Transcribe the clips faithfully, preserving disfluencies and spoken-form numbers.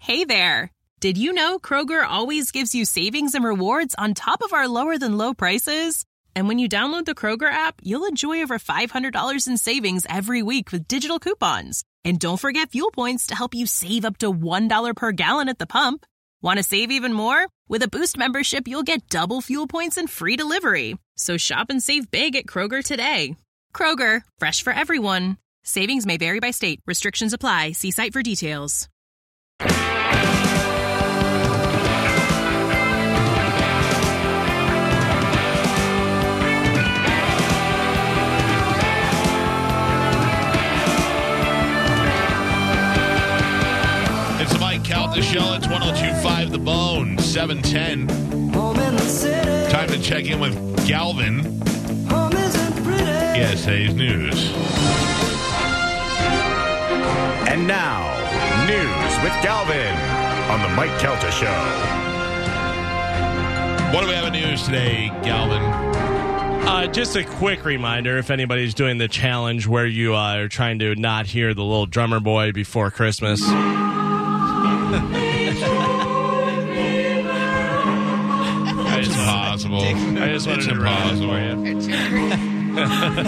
Hey there. Did you know Kroger always gives you savings and rewards on top of our lower-than-low prices? And when you download the Kroger app, you'll enjoy over five hundred dollars in savings every week with digital coupons. And don't forget fuel points to help you save up to one dollar per gallon at the pump. Want to save even more? With a Boost membership, you'll get double fuel points and free delivery. So shop and save big at Kroger today. Kroger, fresh for everyone. Savings may vary by state. Restrictions apply. See site for details. It's the Mike Calta Show. It's one oh two point five The Bone, seven ten. Time to check in with Galvin. E S A's News. And now, News with Galvin on the Mike Calta Show. What do we have in news today, Galvin? Uh, just a quick reminder, if anybody's doing the challenge where you uh, are trying to not hear the little drummer boy before Christmas. It's impossible. I just wanted it's to impossible. ruin it for you.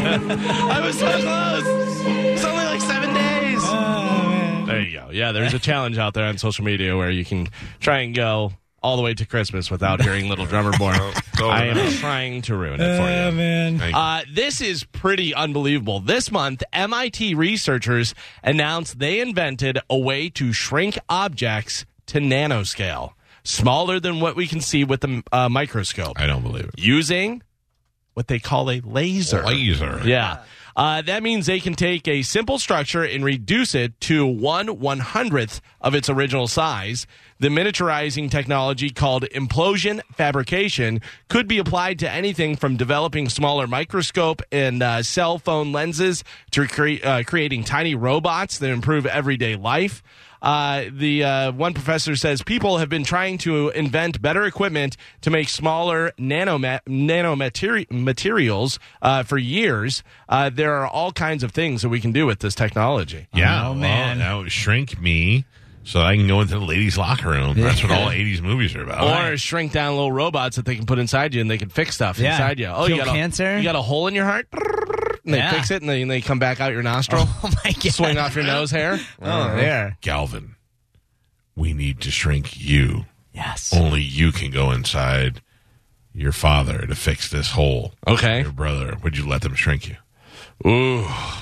I was so close. It's only like seven days. Oh, there you go. Yeah, there's a challenge out there on social media where you can try and go all the way to Christmas without hearing Little Drummer Boy. I am trying to ruin it for you. Oh, man. Uh, this is pretty unbelievable. This month, M I T researchers announced they invented a way to shrink objects to nanoscale, smaller than what we can see with the uh, microscope. I don't believe it. Using what they call a laser. Laser. Yeah. Uh, that means they can take a simple structure and reduce it to one one hundredth of its original size. The miniaturizing technology called implosion fabrication could be applied to anything from developing smaller microscope and uh, cell phone lenses to cre- uh, creating tiny robots that improve everyday life. Uh, the uh, one professor says people have been trying to invent better equipment to make smaller nanomat- nanomateri- materials uh, for years. Uh, there are all kinds of things that we can do with this technology. Yeah, Oh, well, man. Now shrink me so I can go into the ladies' locker room. That's what all eighties movies are about. Or Right. shrink down little robots that they can put inside you and they can fix stuff Yeah. inside you. Oh, Cure you got cancer? A, you got a hole in your heart? And they Yeah. fix it and they, and they come back out your nostril. Oh, my God. Swing off your nose hair. Oh, there. Galvin, we need to shrink you. Yes. Only you can go inside your father to fix this hole. Okay. Your brother. Would you let them shrink you? Ooh.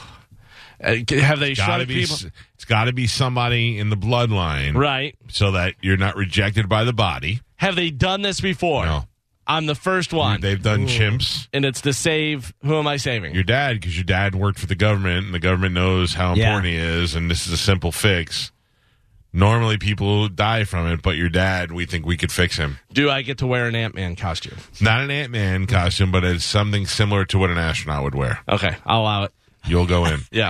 Uh, have they Gotta shrunk be, people? it's got to be somebody in the bloodline. Right. So that you're not rejected by the body. Have they done this before? No. I'm the first one. They've done chimps. And it's to save, who am I saving? Your dad, because your dad worked for the government, and the government knows how Yeah. important he is, and this is a simple fix. Normally, people die from it, but your dad, we think we could fix him. Do I get to wear an Ant-Man costume? Not an Ant-Man costume, but it's something similar to what an astronaut would wear. Okay, I'll allow it. You'll go in. Yeah.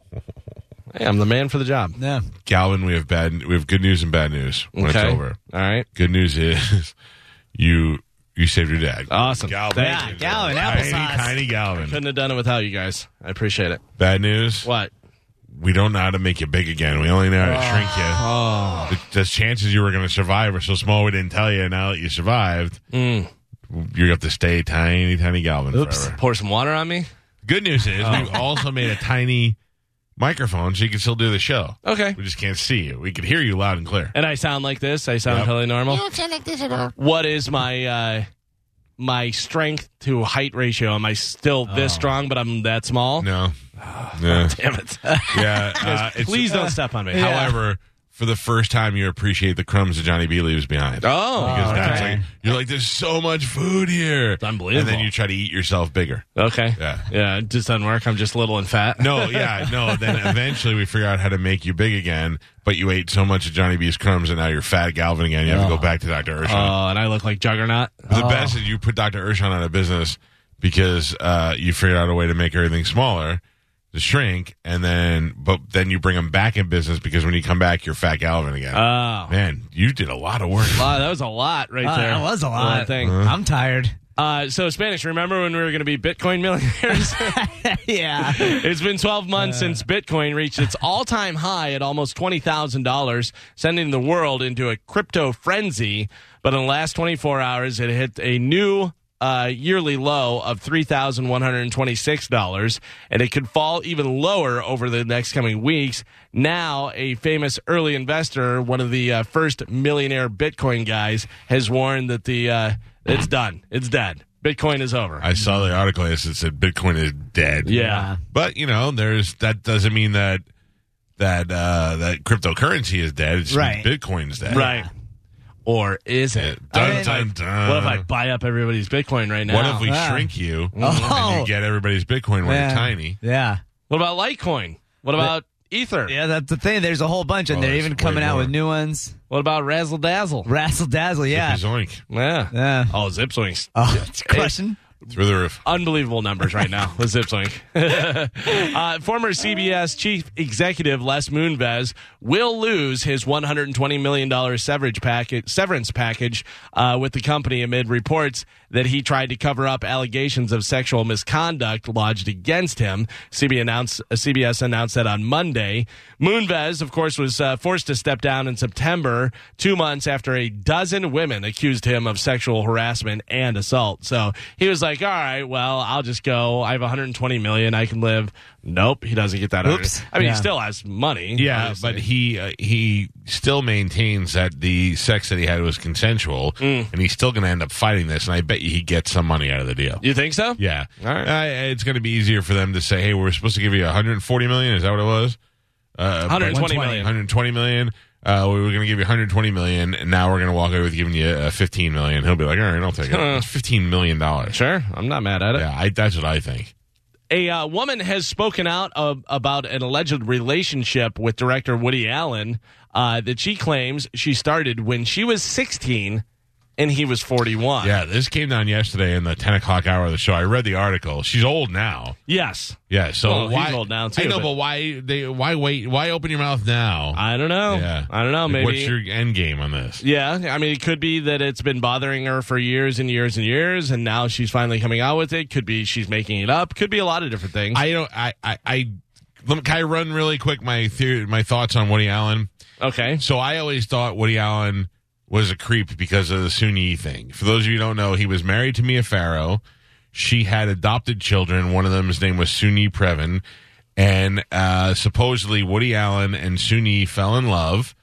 Hey, I'm the man for the job. Yeah. Galvin, we have bad. We have good news and bad news when Okay. it's over. All right. Good news is you you saved your dad. Awesome. Galvin. Thank Yeah, you. Galvin, Tiny, applesauce. tiny Galvin. Couldn't have done it without you guys. I appreciate it. Bad news. What? We don't know how to make you big again. We only know how to shrink you. Oh. The, the chances you were going to survive are so small we didn't tell you. Now that you survived, Mm. you're going to have to stay tiny, tiny Galvin Oops. forever. Pour some water on me? Good news is we've also made a tiny microphone so you can still do the show. Okay. We just can't see you. We can hear you loud and clear. And I sound like this? I sound Yep. totally normal? You don't sound like this at all. What is my uh, my strength to height ratio? Am I still this strong, but I'm that small? No. No. Damn it. Yeah. Uh, it's, Please don't step on me. However, for the first time, you appreciate the crumbs that Johnny B leaves behind. Oh. Because that's okay. like, you're like, there's so much food here. It's unbelievable. And then you try to eat yourself bigger. Okay. Yeah. Yeah, it just doesn't work. I'm just little and fat. No, yeah, no. Then eventually we figure out how to make you big again, but you ate so much of Johnny B's crumbs and now you're fat Galvin again. You have to go back to Doctor Urshan. Oh, and I look like Juggernaut? the best is you put Doctor Urshan out of business because uh, you figured out a way to make everything smaller, to shrink, and then but then you bring him back in business because when you come back, you're fat Galvin again. Oh. Man, you did a lot of work. Wow, that was a lot right Uh, there. that was a lot. One thing. I'm tired. Uh, so, Spanish, remember when we were going to be Bitcoin millionaires? Yeah. It's been twelve months uh. since Bitcoin reached its all-time high at almost twenty thousand dollars, sending the world into a crypto frenzy. But in the last twenty-four hours, it hit a new uh, yearly low of three thousand one hundred twenty-six dollars, and it could fall even lower over the next coming weeks. Now, a famous early investor, one of the uh, first millionaire Bitcoin guys, has warned that the uh, it's done. It's dead. Bitcoin is over. I saw the article that said Bitcoin is dead. Yeah. But, you know, there's that doesn't mean that that uh, that cryptocurrency is dead. It just right. means Bitcoin's dead. Right. Or is it? Dun, I mean, dun, dun. What if I buy up everybody's Bitcoin right now? What if we Ah. shrink you Oh. and you get everybody's Bitcoin when Yeah. you're tiny? Yeah. What about Litecoin? What about Ether? Yeah, that's the thing. There's a whole bunch, and Oh, they're there's even way coming out more. with new ones. What about Razzle Dazzle? Razzle Dazzle, yeah. Zippy zoink. Yeah. Yeah. Oh, Zipswings. Oh, it's crushing. Through the roof. Unbelievable numbers right now with Zipswing. uh, former C B S chief executive Les Moonves will lose his one hundred twenty million dollars severance package, severance package uh, with the company amid reports that he tried to cover up allegations of sexual misconduct lodged against him. C B S announced, uh, C B S announced that on Monday. Moonves, of course, was uh, forced to step down in September, two months after a dozen women accused him of sexual harassment and assault. So he was like, all right, well, I'll just go. I have one hundred twenty million dollars. I can live. Nope, he doesn't get that. Oops. I mean, Yeah. he still has money. Yeah, obviously. but he uh, he still maintains that the sex that he had was consensual, Mm. and he's still going to end up fighting this. And I bet you he gets some money out of the deal. You think so? Yeah, All right. uh, it's going to be easier for them to say, "Hey, we're supposed to give you one hundred forty million dollars." Is that what it was? Uh, one hundred twenty one hundred twenty. million. one hundred twenty million dollars. Uh, we were going to give you one hundred twenty million dollars, and now we're going to walk away with giving you uh, fifteen million dollars. He'll be like, "All right, I'll take it." It's fifteen million dollars. Sure, I'm not mad at it. Yeah, I, that's what I think. A uh, woman has spoken out of, about an alleged relationship with director Woody Allen uh, that she claims she started when she was sixteen and he was forty-one. Yeah, this came down yesterday in the ten o'clock hour of the show. I read the article. She's old now. Yes. Yeah, so Well, he's why? old now, too, I know, but- but, why? They why wait? Why open your mouth now? I don't know. yeah, I don't know. Like, Maybe. what's your end game on this? Yeah, I mean, it could be that it's been bothering her for years and years and years, and now she's finally coming out with it. Could be she's making it up. Could be a lot of different things. I don't. I. I. I let me, can I run really quick my theory, my thoughts on Woody Allen? okay. So I always thought Woody Allen was a creep because of the Soon-Yi thing. For those of you who don't know, he was married to Mia Farrow. She had adopted children. One of them's name was Soon-Yi Previn. And uh, supposedly Woody Allen and Soon-Yi fell in love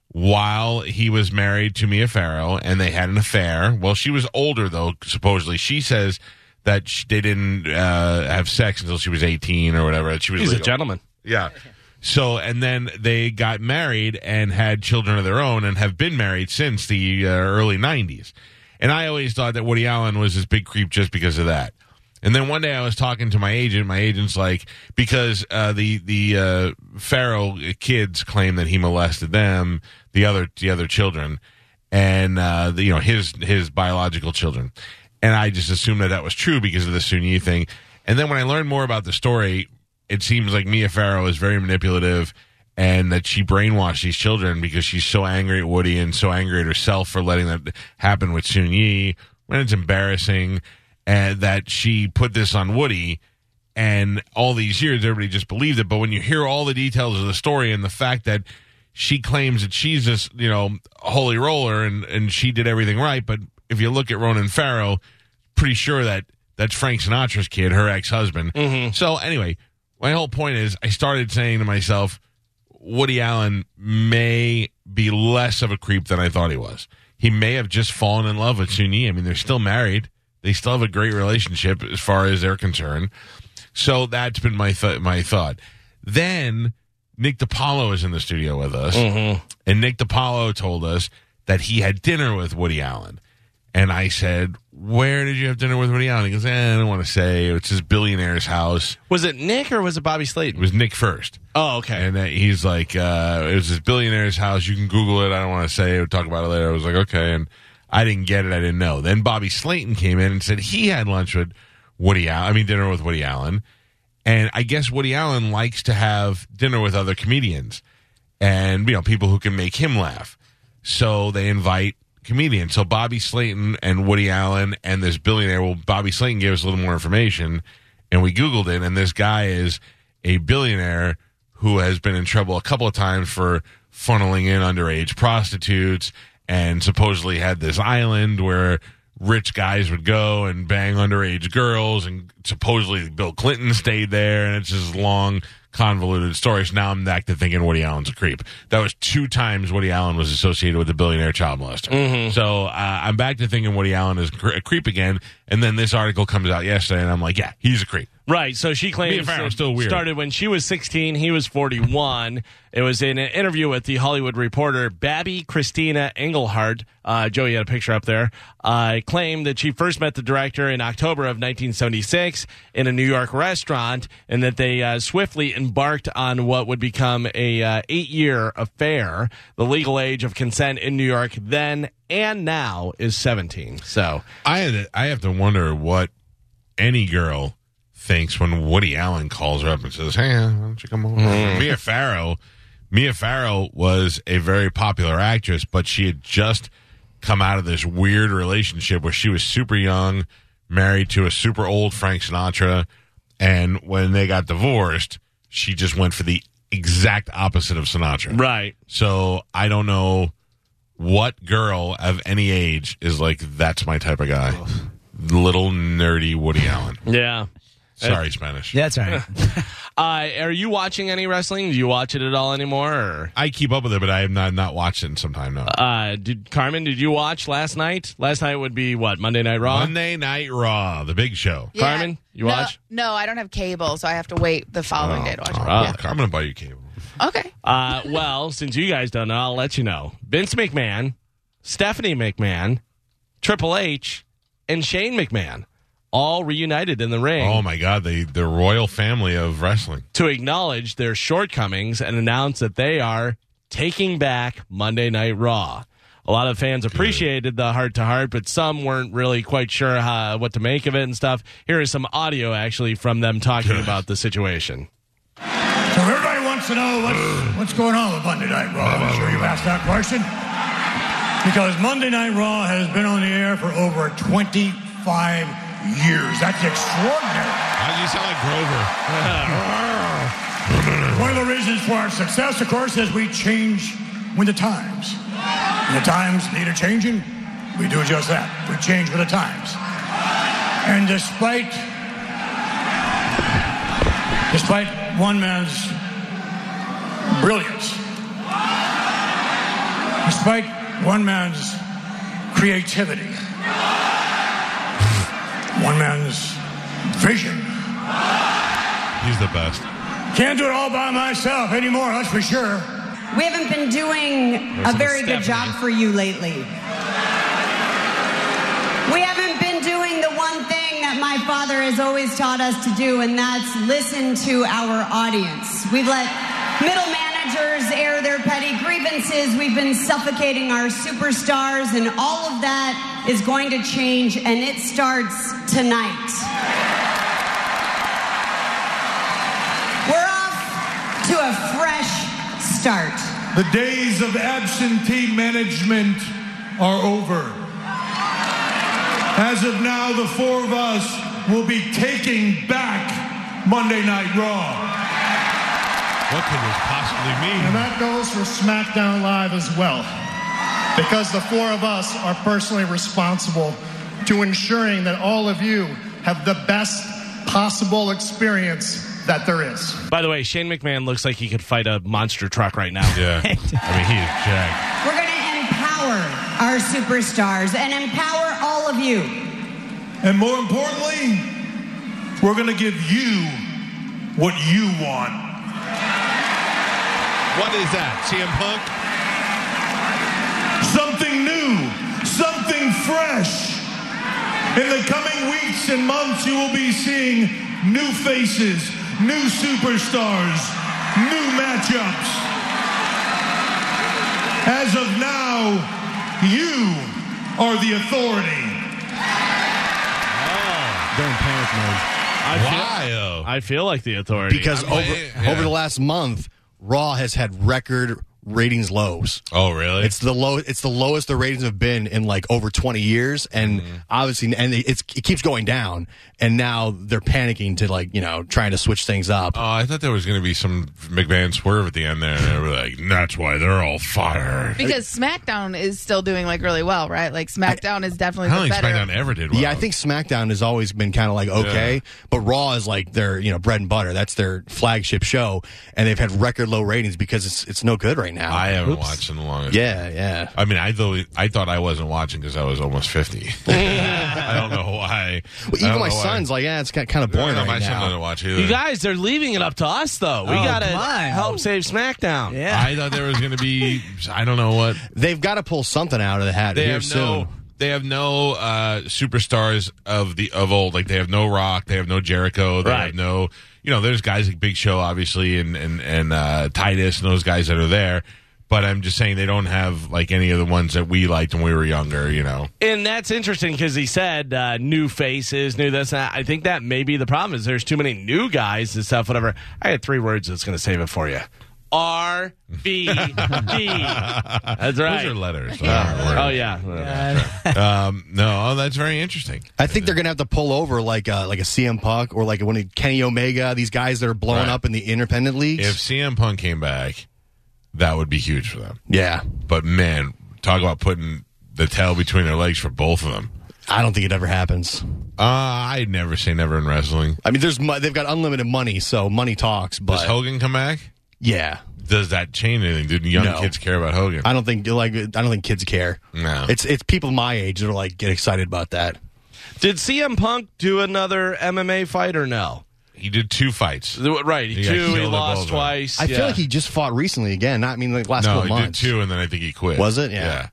while he was married to Mia Farrow, and they had an affair. Well, she was older, though, supposedly. She says that she, they didn't uh, have sex until she was eighteen or whatever. She was He's legal. a gentleman. Yeah. So, and then they got married and had children of their own and have been married since the uh, early nineties. And I always thought that Woody Allen was this big creep just because of that. And then one day I was talking to my agent. My agent's like, because uh, the the uh, Farrow kids claim that he molested them, the other the other children, and uh, the, you know his his biological children. And I just assumed that that was true because of the Soon-Yi thing. And then when I learned more about the story, it seems like Mia Farrow is very manipulative and that she brainwashed these children because she's so angry at Woody and so angry at herself for letting that happen with Soon-Yi when it's embarrassing, and that she put this on Woody. And all these years, everybody just believed it. But when you hear all the details of the story and the fact that she claims that she's this, you know, holy roller and, and she did everything right. But if you look at Ronan Farrow, pretty sure that that's Frank Sinatra's kid, her ex-husband. Mm-hmm. So anyway, my whole point is I started saying to myself, Woody Allen may be less of a creep than I thought he was. He may have just fallen in love with Soon-Yi. I mean, they're still married. They still have a great relationship as far as they're concerned. So that's been my th- my thought. Then Nick DiPaolo is in the studio with us, Mm-hmm. and Nick DiPaolo told us that he had dinner with Woody Allen. And I said, where did you have dinner with Woody Allen? He goes, eh, I don't want to say. It's his billionaire's house. Was it Nick or was it Bobby It Slayton? was Nick first. Oh, okay. And uh, he's like, uh, it was his billionaire's house. You can Google it. I don't want to say it. We'll talk about it later. I was like, okay. And I didn't get it. I didn't know. Then Bobby Slayton came in and said he had lunch with Woody Allen. I mean, dinner with Woody Allen. And I guess Woody Allen likes to have dinner with other comedians and, you know, people who can make him laugh. So they invite comedians. So Bobby Slayton and Woody Allen and this billionaire. Well, Bobby Slayton gave us a little more information, and we Googled it, and this guy is a billionaire who has been in trouble a couple of times for funneling in underage prostitutes, and supposedly had this island where rich guys would go and bang underage girls, and supposedly Bill Clinton stayed there, and it's this long, convoluted story. So now I'm back to thinking Woody Allen's a creep. That was two times Woody Allen was associated with a billionaire child molester. Mm-hmm. So uh, I'm back to thinking Woody Allen is a creep again, and then this article comes out yesterday, and I'm like, yeah, he's a creep. Right, so she claims it still weird. started when she was sixteen, he was forty-one. It was in an interview with the Hollywood Reporter, Babby Christina Engelhardt. Uh, Joey had a picture up there. Uh, claimed that she first met the director in October of nineteen seventy-six in a New York restaurant, and that they uh, swiftly embarked on what would become a uh, eight-year affair. The legal age of consent in New York then and now is seventeen. So I had to, I have to wonder what any girl thinks when Woody Allen calls her up and says, hey, why don't you come over? Mm. Mia Farrow, Mia Farrow was a very popular actress, but she had just come out of this weird relationship where she was super young, married to a super old Frank Sinatra, and when they got divorced, she just went for the exact opposite of Sinatra. Right. So I don't know what girl of any age is like, that's my type of guy. Little nerdy Woody Allen. Yeah. Sorry, Spanish. Yeah, that's all right. uh, are you watching any wrestling? Do you watch it at all anymore? Or? I keep up with it, but I have not, not watched it in some time now. Uh, did Carmen, did you watch last night? Last night would be, what, Monday Night Raw? Monday Night Raw, the big show. Yeah. Carmen, you no, watch? No, I don't have cable, so I have to wait the following Oh, day to watch it. oh, Yeah. I'm going to buy you cable. Okay. Uh, well, since you guys don't know, I'll let you know. Vince McMahon, Stephanie McMahon, Triple H, and Shane McMahon all reunited in the ring. Oh, my God, the, the royal family of wrestling. To acknowledge their shortcomings and announce that they are taking back Monday Night Raw. A lot of fans appreciated the heart-to-heart, but some weren't really quite sure how, what to make of it and stuff. Here is some audio, actually, from them talking about the situation. So everybody wants to know what's, what's going on with Monday Night Raw. I'm sure you've asked that question. Because Monday Night Raw has been on the air for over twenty-five years. That's extraordinary. How do you sound like Grover? One of the reasons for our success, of course, is we change with the times. When the times need a changing, we do just that. We change with the times. And despite despite one man's brilliance, despite one man's creativity, one man's vision. He's the best. Can't do it all by myself anymore, that's for sure. We haven't been doing There's a very good Stephanie. job for you lately. We haven't been doing the one thing that my father has always taught us to do, and that's listen to our audience. We've let middle managers air their petty grievances. We've been suffocating our superstars, and all of that is going to change, and it starts tonight. We're off to a fresh start. The days of absentee management are over. As of now, the four of us will be taking back Monday Night Raw. What could this possibly mean? And that goes for SmackDown Live as well. Because the four of us are personally responsible to ensuring that all of you have the best possible experience that there is. By the way, Shane McMahon looks like he could fight a monster truck right now. Yeah. I mean, he is jacked. We're going to empower our superstars and empower all of you. And more importantly, we're going to give you what you want. What is that? C M Punk? Something new, something fresh. In the coming weeks and months, you will be seeing new faces, new superstars, new matchups. As of now, you are the authority. They're in panic mode. I feel, Why? Oh. I feel like the authority. Because I'm over, waiting, yeah. over the last month, Raw has had record ratings lows. Oh, really? It's the low. It's the lowest the ratings have been in like over twenty years, and mm-hmm. obviously, and it's it keeps going down. And now they're panicking to like you know trying to switch things up. Oh, I thought there was going to be some McMahon swerve at the end there. And they were like, "That's why they're all fired." Because SmackDown is still doing like really well, right? Like SmackDown I, is definitely. I don't the think better. SmackDown ever did well. Yeah, I think SmackDown has always been kind of like okay, yeah. but Raw is like their you know bread and butter. That's their flagship show, and they've had record low ratings because it's it's no good right now. I haven't Oops. watched in the longest. Yeah, yeah. I mean, I thought I thought I wasn't watching because I was almost fifty. I don't know why. Well, even my son's why. like, yeah, it's kind of boring no, no, right my now. son doesn't watch either. You guys, they're leaving it up to us, though. We Oh, got to come on. help save SmackDown. Yeah. I thought there was going to be, I don't know what. They've got to pull something out of the hat They here have soon. no. They have no uh, superstars of the of old. Like they have no Rock, they have no Jericho, they Right. have no. You know, there's guys like Big Show, obviously, and and and uh, Titus, and those guys that are there. But I'm just saying they don't have like any of the ones that we liked when we were younger. You know, And that's interesting because he said uh, new faces, new this. And I think that may be the problem is there's too many new guys and stuff. Whatever. I had three words that's going to save it for you. R B D. That's right. Those are letters. Uh, oh yeah. um, no, oh, that's very interesting. I think they're going to have to pull over like a, like a C M Punk or like one of Kenny Omega, these guys that are blowing Right. up in the independent leagues. If C M Punk came back, that would be huge for them. Yeah. But man, talk about putting the tail between their legs for both of them. I don't think it ever happens. Uh, I'd never say never in wrestling. I mean, there's mo- they've got unlimited money, so money talks. But Does Hogan come back? Yeah. Does that change anything? Do young No. kids care about Hogan? I don't think like I don't think kids care. No. It's it's people my age that are like get excited about that. Did C M Punk do another M M A fight or no? He did two fights. Right, He got two. He killed at lost both. twice. I yeah. feel like he just fought recently again. Not I mean like last No, couple he months. did two, and then I think he quit. Was it? Yeah.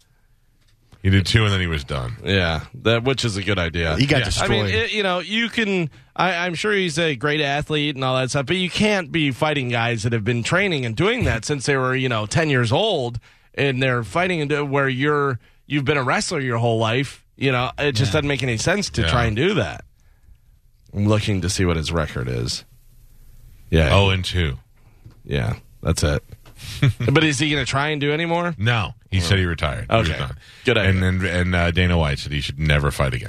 He did two, and then he was done. Yeah, that which is a good idea. He got Yeah. destroyed. I mean, it, you know, you can. I, I'm sure he's a great athlete and all that stuff, but you can't be fighting guys that have been training and doing that since they were, you know, ten years old, and they're fighting into where you're you've been a wrestler your whole life. You know, it just doesn't make any sense to Yeah. try and do that. I'm looking to see what his record is. Yeah. Oh, and two. yeah, that's it. But is he going to try and do any more? No, he said he retired. He was Okay. done. Good idea. And then and uh, Dana White said he should never fight again.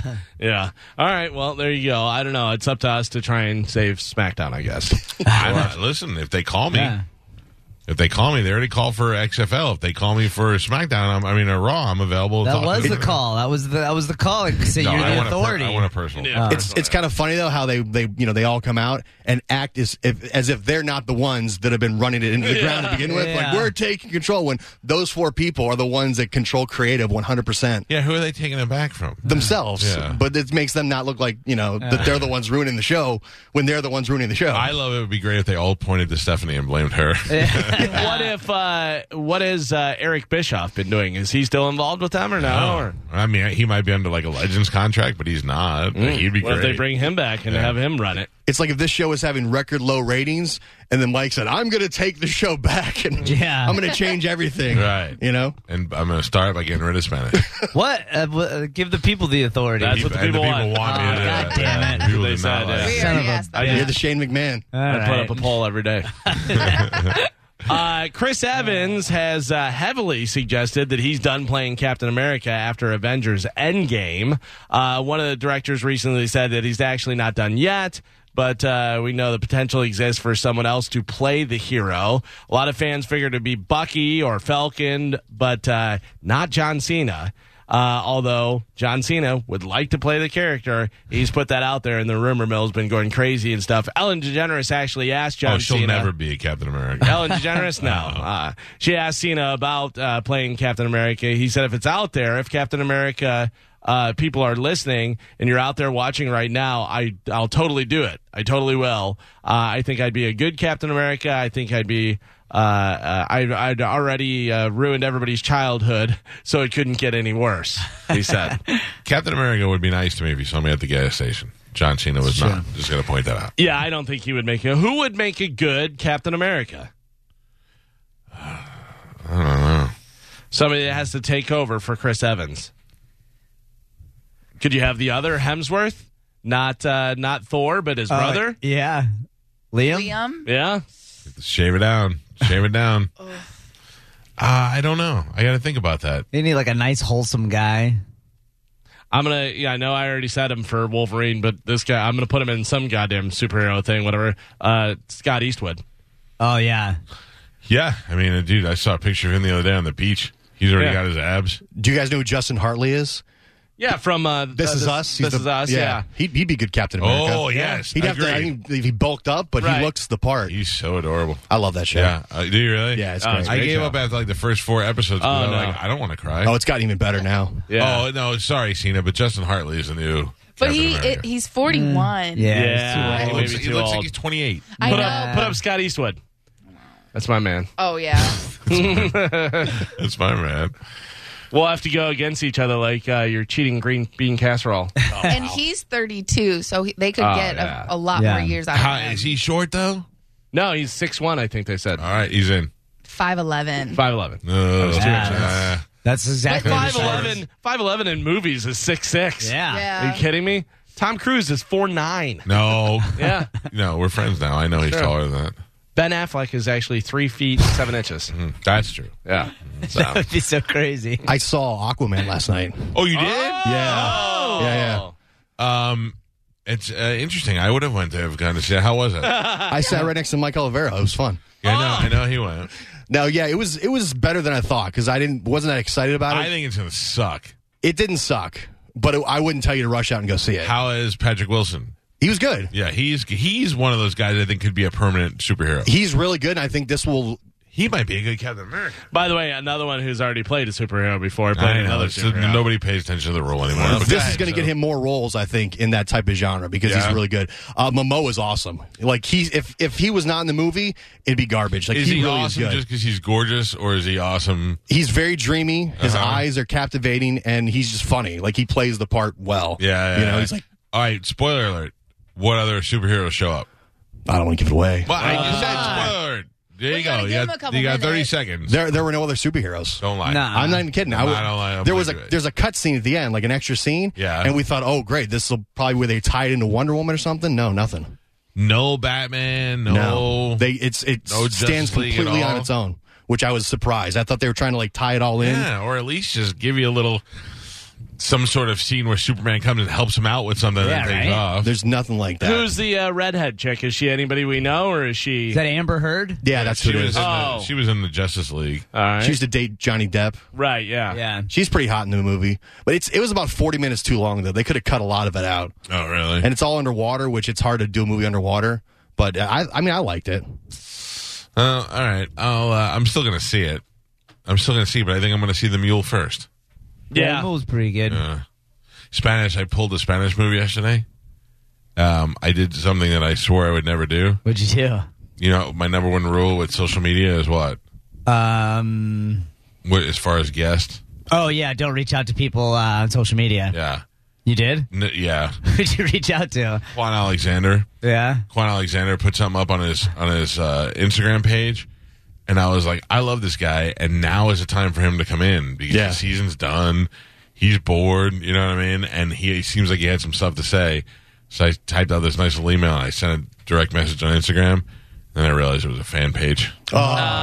Yeah. All right. Well, there you go. I don't know. It's up to us to try and save SmackDown, I guess. I'm not, listen, if they call me, Yeah. if they call me, they already call for X F L. If they call me for SmackDown, I'm, I mean, a Raw, I'm available. to That talk was to the them. call. That was the that was the call. Like, say No, you're I the want authority. A per, I want a personal. Yeah. It's it's kind of funny though how they, they you know they all come out and act as if as if they're not the ones that have been running it into the ground to begin with. Yeah. Like we're taking control when those four people are the ones that control creative one hundred percent Yeah, who are they taking it back from? themselves. Yeah. But it makes them not look like you know that they're the ones ruining the show when they're the ones ruining the show. I love it. It would be great if they all pointed to Stephanie and blamed her. What if? Uh, what has uh, Eric Bischoff been doing? Is he still involved with them or no? Or I mean, he might be under like a Legends contract, but he's not. He'd be what if great. they bring him back and Yeah. have him run it? It's like if this show is having record low ratings, and then Mike said, "I'm going to take the show back, and Yeah. I'm going to change everything." Right. You know. And I'm going to start by getting rid of Spanish. What? Uh, w- uh, give the people the authority. That's what the And people want. me to Oh, do God that. damn it. The people They do said, not like yeah. it. We Son already of a- asked that. You're the Shane McMahon. All I put right. up a poll every day. uh, Chris Evans has uh, heavily suggested that he's done playing Captain America after Avengers Endgame. Uh, one of the directors recently said that he's actually not done yet, but uh, we know the potential exists for someone else to play the hero. A lot of fans figured it'd be Bucky or Falcon, but uh, not John Cena. Uh, although John Cena would like to play the character, he's put that out there, and the rumor mill's been going crazy and stuff. Ellen DeGeneres actually asked John Oh, she'll Cena. never be a Captain America. Ellen DeGeneres, no. Uh, she asked Cena about uh, playing Captain America. He said if it's out there, if Captain America uh, people are listening and you're out there watching right now, I, I'll totally do it. I totally will. Uh, I think I'd be a good Captain America. I think I'd be... Uh, uh, I, I'd already uh, ruined everybody's childhood, so it couldn't get any worse, he said. Captain America would be nice to me if you saw me at the gas station. John Cena was not. Just going to point that out. Yeah, I don't think he would make it. Who would make a good Captain America? I don't know. Somebody that has to take over for Chris Evans. Could you have the other Hemsworth? Not uh, not Thor, but his Uh, brother? Yeah. Liam? Liam? Yeah. Shave it down. Shave it down. Uh, I don't know. I got to think about that. You need like a nice, wholesome guy. I'm gonna. Yeah, I know. I already said him for Wolverine, but this guy, I'm gonna put him in some goddamn superhero thing, whatever. Uh, Scott Eastwood. Oh yeah. Yeah, I mean, dude, I saw a picture of him the other day on the beach. He's already Yeah. got his abs. Do you guys know who Justin Hartley is? Yeah, from uh, This uh, Is Us. He's This the- Is Us. Yeah. He'd, he'd be good Captain America. Oh, yes. He'd have to, I Agreed. think, if he bulked up, but Right. he looks the part. He's so adorable. I love that show. Yeah. Uh, do you really? Yeah, it's Oh, great. it's I great gave show. up after like the first four episodes. 'cause Oh, I'm no. like, I don't want to cry. Oh, it's gotten even better now. Yeah. Oh, no, sorry, Cena, but Justin Hartley is the new But Captain he America. it, he's forty-one. Yeah. Yeah. he he looks, may be he too looks like old. he's twenty-eight. I Put know. up, put up Scott Eastwood. That's my man. Oh yeah. That's my man. We'll have to go against each other like uh, your cheating green bean casserole. And he's thirty-two, so he, they could Oh, get yeah. a, a lot Yeah. more years out How, of him. is he short, though? No, he's six one, I think they said. All right, he's in. five eleven. five eleven. Uh, Yeah. uh, That's exactly. Five what it is. eleven. Five eleven in movies is six six. Yeah. Yeah. Are you kidding me? Tom Cruise is four nine. no. Yeah. No, we're friends now. I know he's Sure. taller than that. Ben Affleck is actually three feet seven inches. Mm, that's true. Yeah. So. That would be so crazy. I saw Aquaman last night. Oh, you did? Yeah. Oh. Yeah, Um, it's uh, interesting. I would have went to have gone to see it. How was it? yeah, I sat right next to Mike Olivera. It was fun. I know. I know he went. No, yeah, it was it was better than I thought because I didn't wasn't that excited about it. I think it's gonna suck. It didn't suck, but it, I wouldn't tell you to rush out and go see it. How is Patrick Wilson? He was good. Yeah, he's he's one of those guys I think could be a permanent superhero. He's really good, and I think this will. He might be a good Captain America. By the way, another one who's already played a superhero before. Played I know. another It's- superhero. nobody pays attention to the role anymore. But This go is going to ahead, get so. him more roles, I think, in that type of genre because Yeah. he's really good. Uh, Momoa is awesome. Like he, if if he was not in the movie, it'd be garbage. Like Is he, he, really awesome is good. just because he's gorgeous, or is he awesome? He's very dreamy. His Uh-huh. eyes are captivating, and he's just funny. Like he plays the part well. Yeah, yeah you know. yeah. He's like, all right. Spoiler alert. What other superheroes show up? I don't want to give it away. Well, I just said spoiler alert. There you We go. gotta You give him got, a couple you got thirty minutes. seconds. There, there were no other superheroes. Don't lie. Nah. I'm not even kidding. I, I would- don't lie. I don't there was a believe it. there's a cut scene at the end, like an extra scene. Yeah. And we thought, oh great, this will probably where they tie it into Wonder Woman or something. No, nothing. No Batman. No. They it's it No stands Justice League at completely on all? its own, which I was surprised. I thought they were trying to like tie it all in. Yeah, or at least just give you a little, some sort of scene where Superman comes and helps him out with something Yeah, that takes right? off. There's nothing like that. Who's the uh, redhead chick? Is she anybody we know, or is she? Is that Amber Heard? yeah, that's she who it was is. in Oh. the, she was in the Justice League. All right. She used to date Johnny Depp. right. Yeah. Yeah. She's pretty hot in the movie, but it's it was about forty minutes too long though. They could have cut a lot of it out, Oh, really? and it's all underwater, which it's hard to do a movie underwater. But I, I mean, I liked it. Oh, all right. I'll. Uh, I'm still gonna see it. I'm still gonna see, it, but I think I'm gonna see the Mule first. Yeah. It was pretty good. Uh, Spanish. I pulled a Spanish movie yesterday. Um, I did something that I swore I would never do. What'd you do? You know, my number one rule with social media is what? Um. What as far as guests? Oh yeah, don't reach out to people uh, on social media. Yeah. You did? N- yeah. Who'd you reach out to? Quan Alexander. Yeah. Quan Alexander put something up on his on his uh, Instagram page, and I was like, I love this guy, and now is the time for him to come in because Yeah. the season's done. He's bored, you know what I mean, and he, he seems like he had some stuff to say. So I typed out this nice little email, and I sent a direct message on Instagram, and I realized it was a fan page. Oh,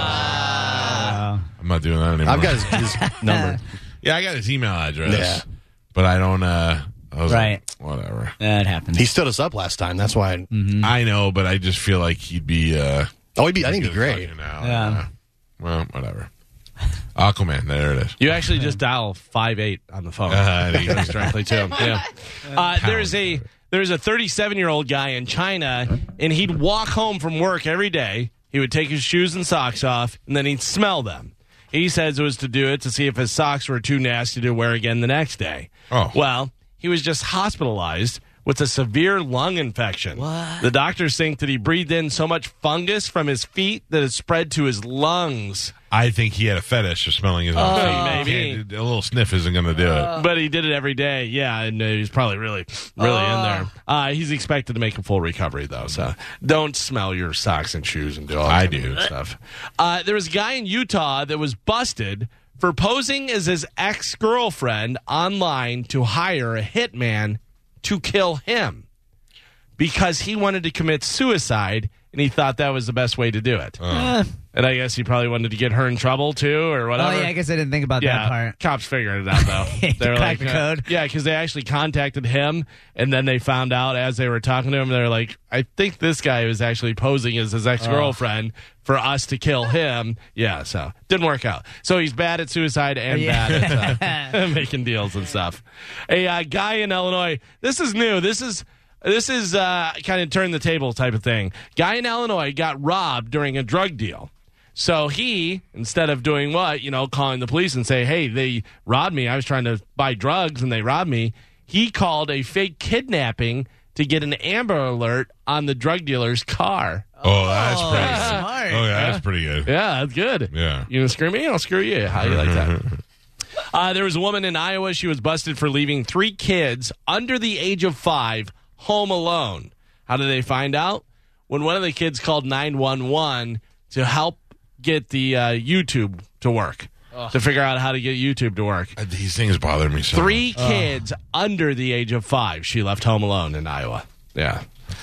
Uh, I'm not doing that anymore. I've got his, his number. yeah, I got his email address, Yeah. but I don't. Uh, I was Right. like, whatever. that happened. He stood us up last time. That's why. Mm-hmm. I know, but I just feel like he'd be. Uh, Oh, he'd be. I think he'd be good great. fucking now. Yeah. Uh, well, whatever. Aquaman, there it is. You actually just dial five eight on the phone. Uh, It goes directly to him. Yeah. Uh, there's a there's a thirty-seven year old guy in China, and he'd walk home from work every day. He would take his shoes and socks off, and then he'd smell them. He says it was to do it to see if his socks were too nasty to wear again the next day. Oh. Well, he was just hospitalized with a severe lung infection. What? The doctors think that he breathed in so much fungus from his feet that it spread to his lungs. I think he had a fetish of smelling his own Oh, feet. maybe. Can't- A little sniff isn't going to do it. But he did it every day, yeah, and uh, he's probably really, really in there. Uh, he's expected to make a full recovery, though, so don't smell your socks and shoes and do all that I kind do. of stuff. Uh, there was a guy in Utah that was busted for posing as his ex-girlfriend online to hire a hitman to kill him because he wanted to commit suicide and he thought that was the best way to do it. Uh, And I guess he probably wanted to get her in trouble too, or oh, whatever. yeah, I guess I didn't think about Yeah, that part. cops figured it out though. They were Crack like, the uh, code. yeah, because they actually contacted him, and then they found out as they were talking to him, they're like, "I think this guy was actually posing as his ex girlfriend for us to kill him." Yeah, so didn't work out. So he's bad at suicide and Yeah. bad at uh, making deals and stuff. A uh, guy in Illinois. This is new. This is. This is uh, kind of turn the table type of thing. Guy in Illinois got robbed during a drug deal. So he, instead of doing what, you know, calling the police and say, hey, they robbed me. I was trying to buy drugs and they robbed me. He called a fake kidnapping to get an Amber Alert on the drug dealer's car. Oh, that's Oh, pretty that's good. smart. Oh, yeah, that's pretty good. Yeah, that's good. Yeah. You gonna screw me? I'll screw you. How do you like that? Uh, there was a woman in Iowa. She was busted for leaving three kids under the age of five home alone. How did they find out? When one of the kids called nine one one to help get the uh, YouTube to work, to figure out how to get YouTube to work. Uh, These things bother me so Three much. kids under the age of five. She left home alone in Iowa. Yeah.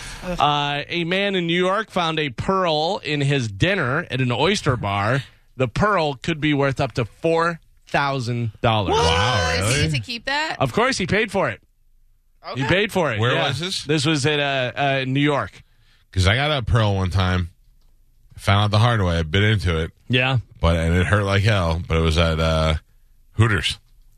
Uh, a man in New York found a pearl in his dinner at an oyster bar. The pearl could be worth up to four thousand dollars. Wow, Does he really? get to keep that? Of course, he paid for it. Okay. He paid for it. Where yeah. was this? This was at uh, uh, New York. Because I got a pearl one time. Found out the hard way. I bit into it. Yeah. But and it hurt like hell. But it was at uh, Hooters.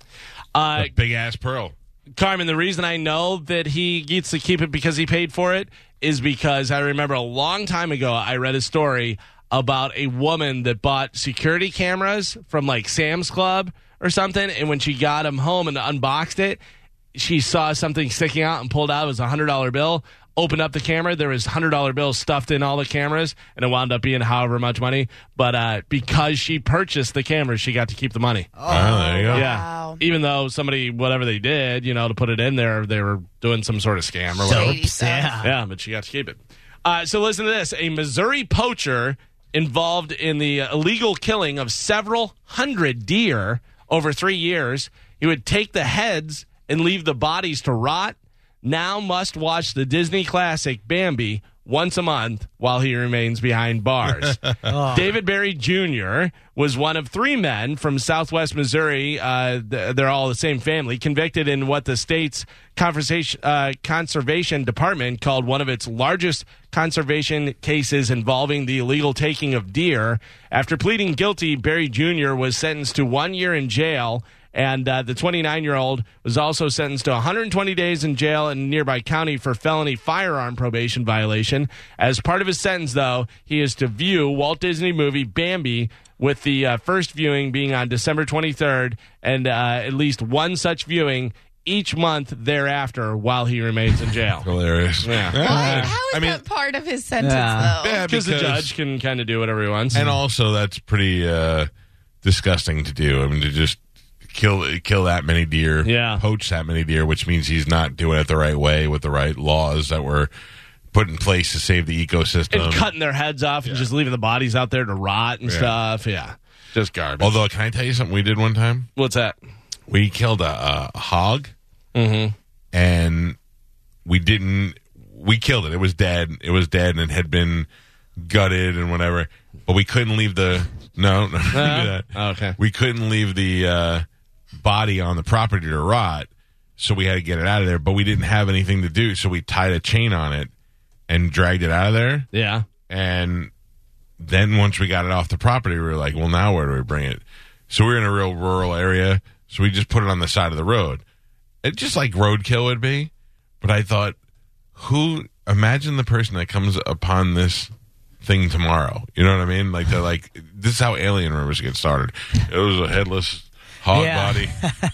Uh, Big ass pearl. Carmen, the reason I know that he gets to keep it because he paid for it is because I remember a long time ago I read a story about a woman that bought security cameras from like Sam's Club or something, and when she got them home and unboxed it, she saw something sticking out and pulled out. It was a one hundred dollar bill. Opened up the camera. There was one hundred dollar bills stuffed in all the cameras, and it wound up being however much money. But uh, because she purchased the cameras, she got to keep the money. Oh, there you go. Yeah. Wow. Even though somebody, whatever they did, you know, to put it in there, they were doing some sort of scam or whatever. Shady stuff. Yeah. Yeah, but she got to keep it. Uh, so listen to this. A Missouri poacher involved in the illegal killing of several hundred deer over three years. He would take the heads and leave the bodies to rot. Now must watch the Disney classic Bambi once a month while he remains behind bars. Oh. David Barry Junior was one of three men from southwest Missouri. Uh, th- they're all the same family, convicted in what the state's conversation, uh, conservation department called one of its largest conservation cases involving the illegal taking of deer. After pleading guilty, Barry Junior was sentenced to one year in jail. And uh, the twenty-nine-year-old was also sentenced to one hundred twenty days in jail in a nearby county for felony firearm probation violation. As part of his sentence, though, he is to view Walt Disney movie Bambi, with the uh, first viewing being on December twenty-third, and uh, at least one such viewing each month thereafter while he remains in jail. Hilarious. Yeah. Why? How is I mean, that part of his sentence, Yeah. though? Yeah, Because the judge can kind of do whatever he wants. And also, that's pretty uh, disgusting to do. I mean, to just kill kill that many deer, Yeah. poach that many deer, which means he's not doing it the right way with the right laws that were put in place to save the ecosystem. And cutting their heads off and just leaving the bodies out there to rot and Yeah. stuff. Yeah. Just garbage. Although, can I tell you something we did one time? What's that? We killed a, a hog, Mm-hmm. and we didn't. We killed it. It was dead. It was dead and had been gutted and whatever. But we couldn't leave the no. no we didn't do that. Oh, okay. We couldn't leave the uh, body on the property to rot, so we had to get it out of there. But we didn't have anything to do, so we tied a chain on it and dragged it out of there. Yeah. And then once we got it off the property, we were like, well, now where do we bring it? So we we're in a real rural area, so we just put it on the side of the road. It's just like roadkill would be. But I thought, who, imagine the person that comes upon this thing tomorrow. You know what I mean? Like, they're like, this is how alien rumors get started. It was a headless hog Yeah. body,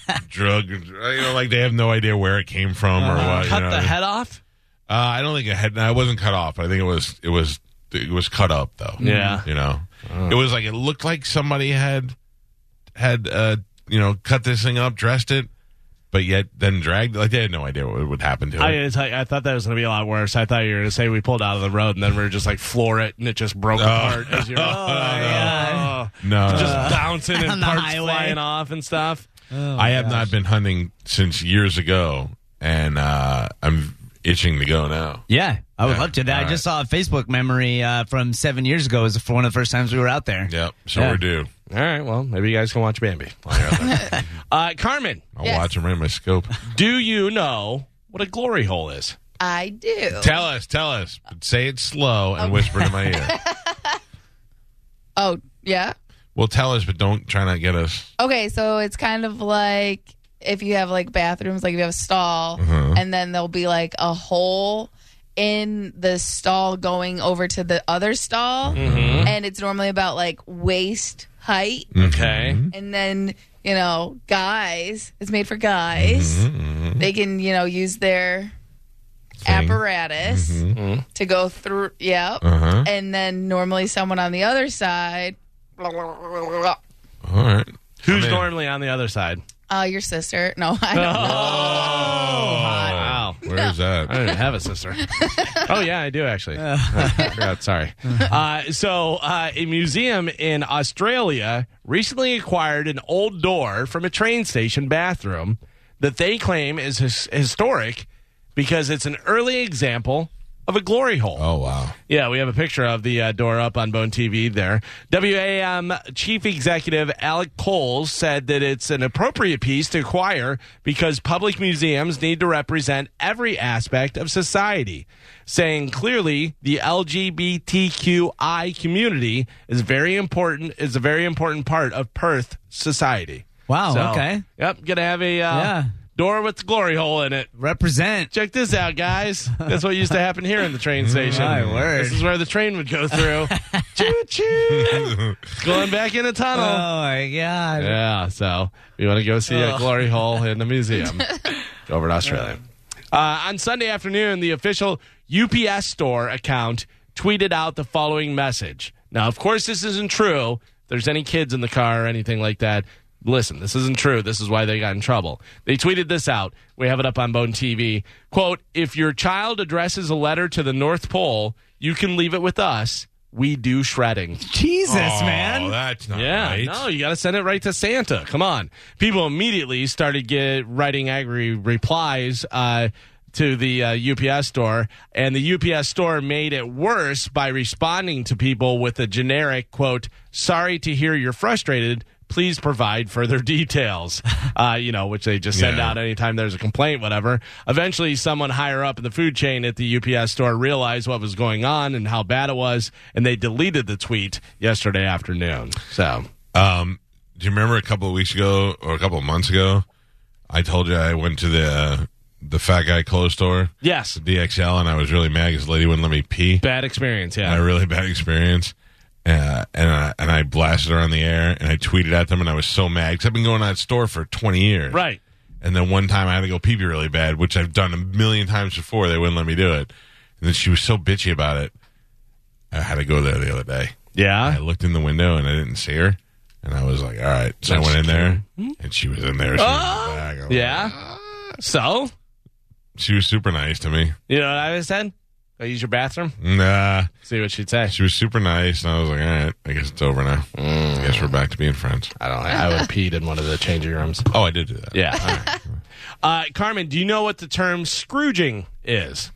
drug, you know, like they have no idea where it came from or what. Cut you know the what I mean? head off? Uh, I don't think it had. No, it wasn't cut off. I think it was. It was. It was cut up though. Yeah. You know, it was like it looked like somebody had had uh, you know cut this thing up, dressed it, but yet then dragged. Like they had no idea what would happen to it. I, it's like, I thought that was going to be a lot worse. I thought you were going to say we pulled out of the road and then we were just like floor it and it just broke Oh. apart. As you're, Oh, oh, no, just no. bouncing On and the parts highway. flying off and stuff. Oh, I have gosh. not been hunting since years ago, and uh, I'm itching to go now. Yeah, I would Yeah, love to. That all I just saw a Facebook memory uh, from seven years ago. It was one of the first times we were out there. Yep, so Yeah. we're due. All right, well, maybe you guys can watch Bambi while you're out there. uh, Carmen, I'll Yes. watch him right in my scope. do you know what a glory hole is? I do. Tell us, tell us. But say it slow and whisper in my ear. Oh, yeah? Well, tell us, but don't try not to get us. Okay, so it's kind of like if you have like bathrooms, like if you have a stall, Uh-huh. and then there'll be like a hole in the stall going over to the other stall, and it's normally about like waist height. Okay. And then, you know, guys, it's made for guys. They can, you know, use their Thing. apparatus to go through. Yep. Uh-huh. And then normally someone on the other side. All right. Who's I'm in. normally on the other side? Uh, your sister. No, I don't know. Wow. Where is that? I don't even have a sister. Oh, yeah, I do, actually. I forgot, sorry. Uh, so, uh, a museum in Australia recently acquired an old door from a train station bathroom that they claim is his- historic because it's an early example of a glory hole. Oh, wow. Yeah, we have a picture of the uh, door up on Bone T V there. W A M Chief Executive Alec Coles said that it's an appropriate piece to acquire because public museums need to represent every aspect of society, saying clearly the L G B T Q I community is very important is a very important part of Perth society. Wow, So, okay. Yep, gonna have a uh, Yeah. door with the glory hole in it. Represent. Check this out, guys. That's what used to happen here in the train station. My word. This is where the train would go through. Choo choo. Going back in a tunnel. Oh, my God. Yeah, so you want to go see a Ugh. glory hole in the museum. Go over to Australia. Uh, on Sunday afternoon, the official U P S store account tweeted out the following message. Now, of course, this isn't true. If there's any kids in the car or anything like that, listen, this isn't true. This is why they got in trouble. They tweeted this out. We have it up on Bone T V. Quote, if your child addresses a letter to the North Pole, you can leave it with us. We do shredding. Jesus, Oh, man. that's not Yeah, right. no, you got to send it right to Santa. Come on. People immediately started get writing angry replies uh, to the uh, U P S store, and the U P S store made it worse by responding to people with a generic, quote, sorry to hear you're frustrated. Please provide further details, uh, you know, which they just send Yeah. out anytime there's a complaint, whatever. Eventually, someone higher up in the food chain at the U P S store realized what was going on and how bad it was, and they deleted the tweet yesterday afternoon. So, Um, do you remember a couple of weeks ago or a couple of months ago, I told you I went to the uh, the Fat Guy Clothes store, yes, the D X L, and I was really mad because the lady wouldn't let me pee. bad experience, yeah. A really bad experience. Uh, and I, and I blasted her on the air, and I tweeted at them, and I was so mad because I've been going to that store for twenty years. Right. And then one time I had to go pee pee really bad, which I've done a million times before. They wouldn't let me do it. And then she was so bitchy about it. I had to go there the other day. Yeah. I looked in the window and I didn't see her. And I was like, all right. So I went in there, and she was in there. She was in the back. I was Yeah. like, So, she was super nice to me. you know what I said? Go use your bathroom? Nah. See what she'd say. She was super nice, and I was like, all right, I guess it's over now. I guess we're back to being friends. I don't know. I would have peed in one of the changing rooms. Oh, I did do that. Yeah. All right. uh, Carmen, do you know what the term Scrooging is?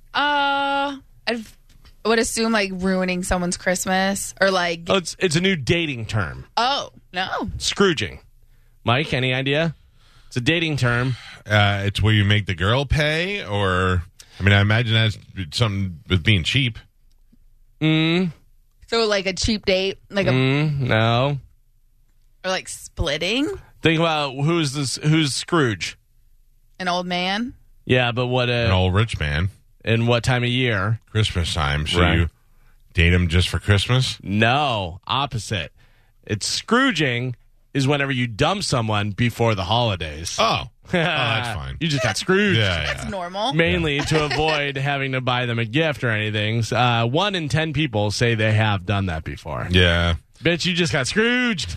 Uh, I would assume like ruining someone's Christmas or like. Oh, it's, it's a new dating term. Oh, no. Scrooging. Mike, any idea? It's a dating term. Uh, it's where you make the girl pay, or... I mean, I imagine that's something with being cheap. Mm. So like a cheap date, like a Mm, no. or like splitting Think about who's this? Who's Scrooge? an old man. Yeah, but what? An Uh, old rich man. in what time of year? Christmas time. So Right. you date him just for Christmas? No, opposite. It's Scrooging is whenever you dump someone before the holidays. Oh. Oh, that's fine. You just got Scrooged. Yeah, That's yeah. normal. Mainly to avoid having to buy them a gift or anything. Uh, one in ten people say they have done that before. Yeah. Bitch, you just got Scrooged.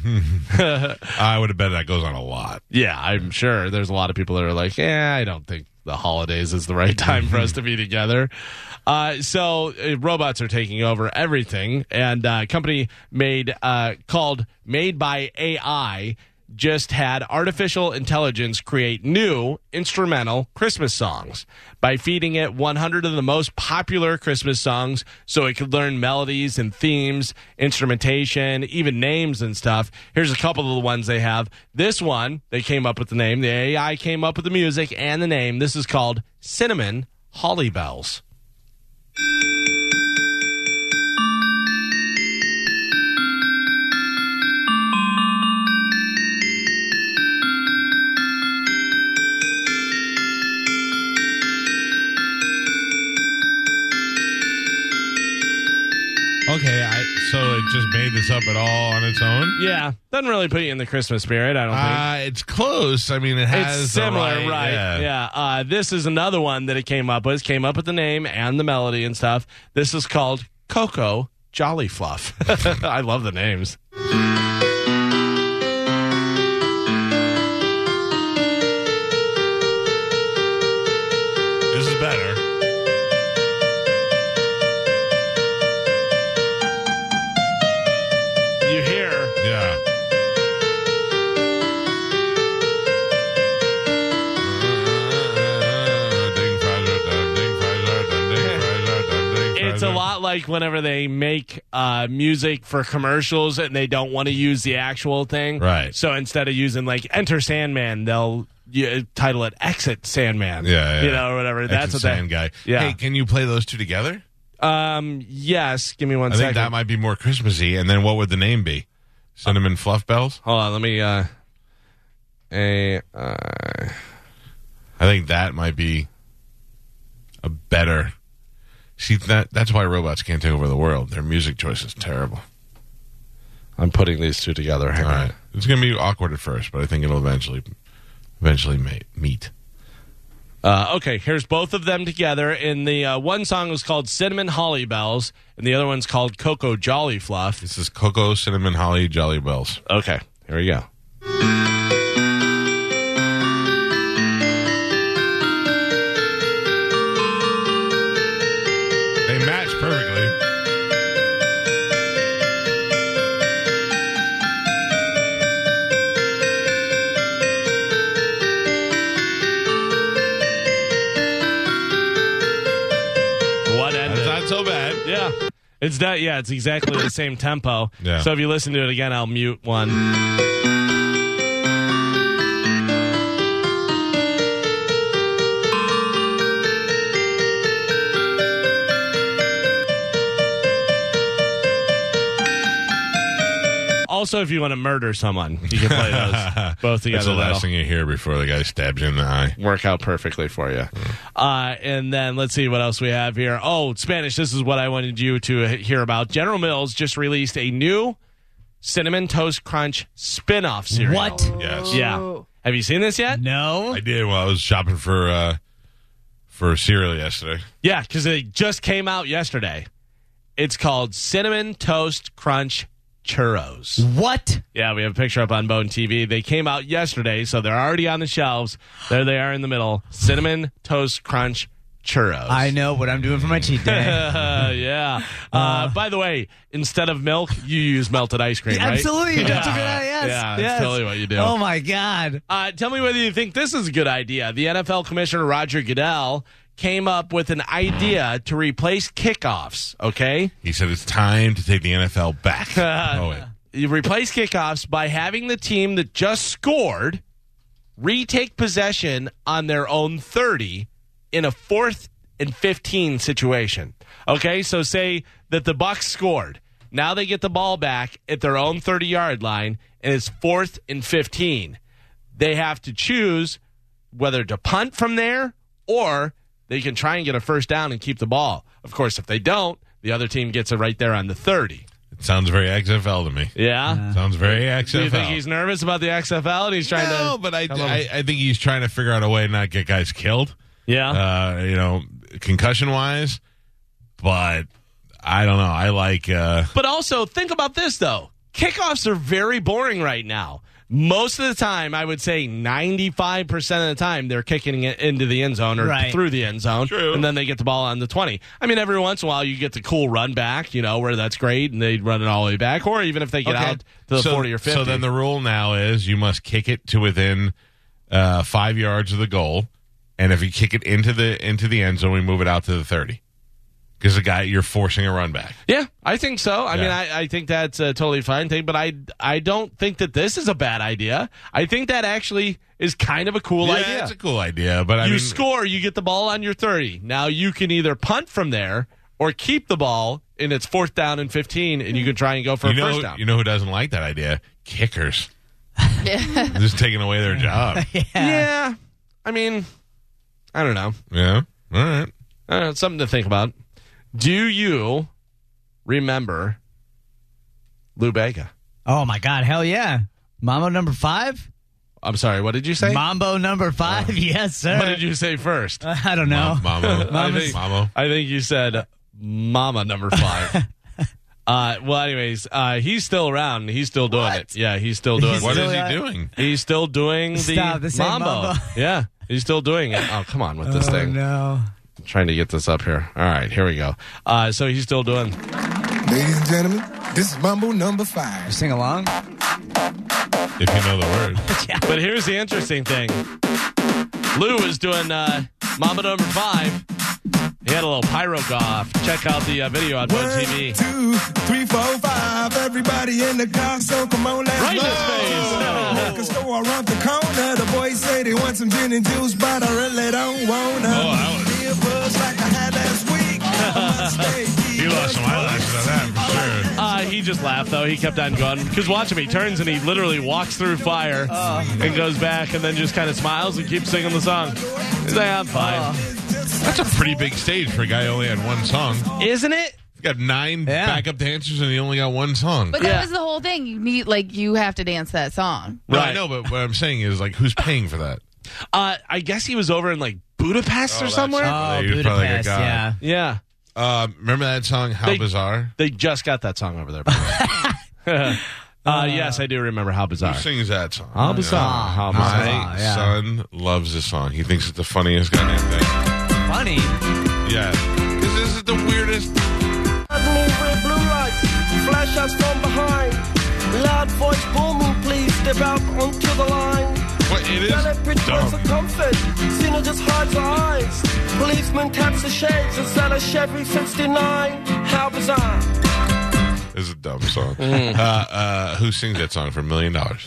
I would have bet that goes on a lot. Yeah, I'm sure there's a lot of people that are like, yeah, I don't think the holidays is the right time for us to be together. Uh, so uh, robots are taking over everything, and uh, a company made uh, called Made by A I just had artificial intelligence create new instrumental Christmas songs by feeding it one hundred of the most popular Christmas songs so it could learn melodies and themes, instrumentation, even names and stuff. Here's a couple of the ones they have. This one, they came up with the name. The A I came up with the music and the name. This is called Cinnamon Holly Bells. Okay, I, so it just made this up at all on its own? Yeah, doesn't really put you in the Christmas spirit, I don't think. Uh, it's close. I mean, it has It's similar, the right, right? Yeah. yeah. Uh, this is another one that it came up with. Came up with the name and the melody and stuff. This is called Cocoa Jolly Fluff. I love the names. This is better. You hear? Yeah. It's a lot like whenever they make uh, music for commercials and they don't want to use the actual thing. Right. So instead of using like Enter Sandman, they'll you, title it Exit Sandman. Yeah, yeah. You know, or whatever. That's what Sand they, guy. Yeah. Hey, can you play those two together? Um. Yes. Give me one I second. think that might be more Christmassy. And then what would the name be? Cinnamon Fluff Bells? Hold on. Let me. Uh, a. Uh, I think that might be a better. See, that that's why robots can't take over the world. Their music choice is terrible. I'm putting these two together. Hang All on. right. It's going to be awkward at first, but I think it'll eventually eventually mate, meet. Uh, okay, here's both of them together. And the uh, one song was called Cinnamon Holly Bells, and the other one's called Cocoa Jolly Fluff. This is Cocoa, Cinnamon, Holly, Jolly Bells. Okay, here we go. They match perfectly. What ended? That's not so bad. Yeah. It's that. Yeah, it's exactly the same tempo. Yeah. So if you listen to it again, I'll mute one. Also, if you want to murder someone, you can play those both together. That's the last That'll thing you hear before the guy stabs you in the eye. work out perfectly for you. Uh, and then let's see what else we have here. Oh, Spanish. This is what I wanted you to hear about. General Mills just released a new Cinnamon Toast Crunch spin-off cereal. What? Yes. Yeah. Have you seen this yet? No. I did while I was shopping for uh, for cereal yesterday. Yeah, because it just came out yesterday. It's called Cinnamon Toast Crunch Churros. What? Yeah, we have a picture up on Bone T V. They came out yesterday, so they're already on the shelves. There they are in the middle. Cinnamon Toast Crunch Churros. I know what I'm doing for my cheat day. Uh, yeah. Uh, by the way, instead of milk, you use melted ice cream, right? Absolutely. Yeah. That's a good idea. Yes. Yeah, that's yes. totally what you do. Oh, my God. Uh, tell me whether you think this is a good idea. The N F L Commissioner Roger Goodell came up with an idea to replace kickoffs, okay? He said it's time to take the N F L back. oh, wait. You replace kickoffs by having the team that just scored retake possession on their own thirty in a fourth and fifteen situation. Okay, so say that the Bucs scored. Now they get the ball back at their own thirty-yard line, and it's fourth and fifteen. They have to choose whether to punt from there or they can try and get a first down and keep the ball. Of course, if they don't, the other team gets it right there on the thirty. It sounds very X F L to me. Yeah? Sounds very X F L. Do you think he's nervous about the X F L and he's trying no, to... but I, I, I think he's trying to figure out a way to not get guys killed. Yeah. Uh, you know, concussion-wise. But I don't know. I like... Uh, But also, think about this, though. Kickoffs are very boring right now. Most of the time, I would say ninety-five percent of the time, they're kicking it into the end zone or Right. through the end zone, True. and then they get the ball on the twenty. I mean, every once in a while, you get the cool run back, you know, where that's great, and they run it all the way back, or even if they get Okay. out to the so, forty or fifty. So then the rule now is you must kick it to within uh, five yards of the goal, and if you kick it into the into the end zone, we move it out to the thirty. Because the guy, you're forcing a run back. Yeah, I think so. I Yeah. mean, I, I think that's a totally fine thing, but I, I don't think that this is a bad idea. I think that actually is kind of a cool yeah, idea. it's a cool idea, but I you mean, score, you get the ball on your thirty. Now you can either punt from there or keep the ball, and it's fourth down and fifteen, and you can try and go for you a know, first down. you know who doesn't like that idea? Kickers. Yeah. Just taking away their job. yeah. yeah, I mean, I don't know. Yeah. All right. I don't know. It's something to think about. Do you remember Lou Bega? Oh my God! Hell yeah! Mambo number five. I'm sorry. What did you say? Mambo number five. Yes, sir. What did you say first? Uh, I don't know. Mom, Mamo. I think, Mamo. I think you said Mama number five. uh, well, anyways, uh, he's still around. He's still doing What? it. Yeah, he's still doing What it. is Still- he doing? He's still doing the, Stop, the same mambo. mambo. Yeah, he's still doing it. Oh, come on with this Oh thing. no! I'm trying to get this up here. All right, here we go. Uh, so he's still doing. Ladies and gentlemen, this is Mambo number five. Sing along. If you know the word. But here's the interesting thing. Lou is doing uh, Mambo number five. He had a little pyro go off. Check out the uh, video on One T V. Two, three, four, five. Everybody in the car, so come on, let's Right in go. his face. Liquor store around the corner. The boys say they want some gin and juice, but I really don't wanna. Oh, that was- Be a buzz like I had last week. I must stay He lost some eyelashes on that for sure. Uh, he just laughed, though. He kept on going. Because watch him. He turns and he literally walks through fire and goes back and then just kind of smiles and keeps singing the song. He's like, I'm fine. That's a pretty big stage for a guy who only had one song. Isn't it? He's got nine Yeah. backup dancers and he only got one song. But that Yeah. was the whole thing. You need, like, you have to dance that song. No, Right. I know, but what I'm saying is, like, who's paying for that? Uh, I guess he was over in, like, Budapest or that's- somewhere. Yeah, Oh, he was probably like a Budapest. guy. Yeah. Yeah. Uh, remember that song, How They- Bizarre? They just got that song over there. by the way. uh, yes, I do remember How Bizarre. Who sings that song? How Bizarre. How My Bizarre. yeah. son loves this song. He thinks it's the funniest goddamn thing. Funny. Yeah. Because this is the weirdest. Red blue lights, flash us from behind. Loud voice booming, please step out onto the line. What, it is Celebrate words dumb. of comfort, Cena just hides her eyes. Policeman taps the shades, is that a Chevy sixty-nine? How bizarre. This is a dumb song. uh, uh, who sings that song for a million dollars?